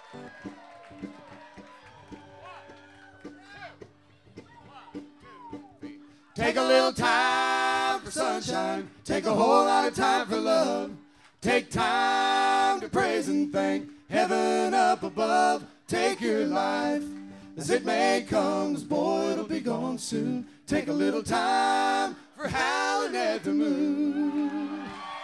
Take a little time for sunshine. Take a whole lot of time for love. Take time to praise and thank heaven up above. Take your life as it may come, 'cause boy, it'll be gone soon. Take a little time for howling at the moon.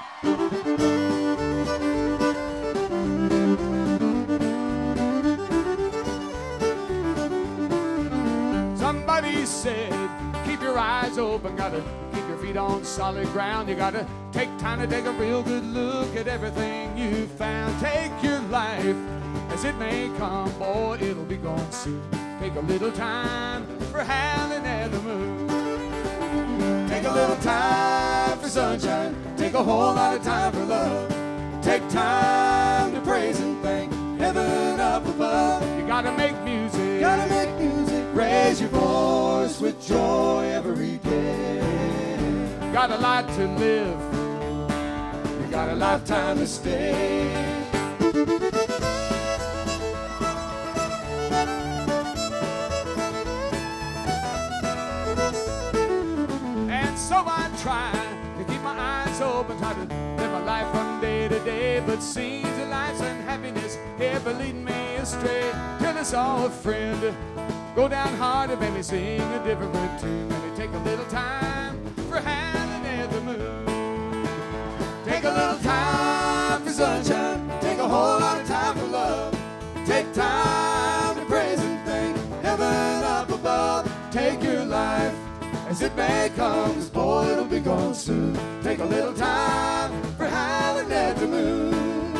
Somebody said, keep your eyes open, gotta keep your feet on solid ground. You gotta take time to take a real good look at everything you found. Take your life as it may come, boy, it'll be gone soon. Take a little time for howling at the moon. Take a little time for sunshine. Take a whole lot of time for love. Take time to praise and thank heaven up above. You gotta make music. Gotta make music. Raise your voice with joy every day. You got a lot to live. You got a lifetime to stay. And so I try to keep my eyes open, try to live my life from day to day, but seems that life's unhappiness ever leading me astray. Till I saw a friend go down hard and maybe sing a different tune. Maybe take a little time for howling at the moon. Take a little time for sunshine. Take a whole lot of time for love. Take time to praise and thank heaven up above. Take your life as it may come, 'cause boy, it'll be gone soon. Take a little time for howling at the moon.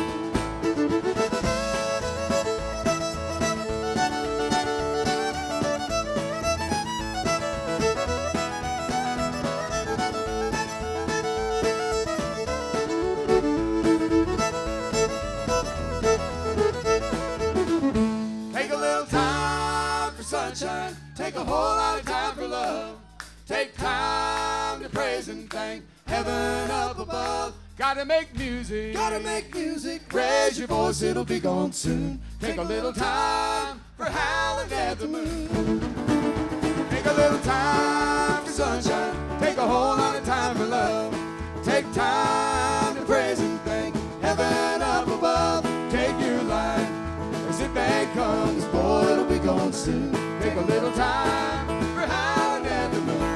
Take a little time for sunshine. Take a whole lot of time for love. Take time to praise and thank heaven up above. Gotta make music. Gotta make music. Raise your voice, it'll be gone soon. Take a little time for howling at the moon. Take a little time for sunshine. Take a whole lot of time for love. Take time to praise and thank heaven up above. Take your life as it may come, 'cause boy, it'll be gone soon. Take a little time for howling at the moon.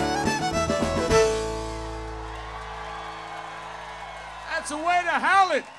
That's a way to howl it.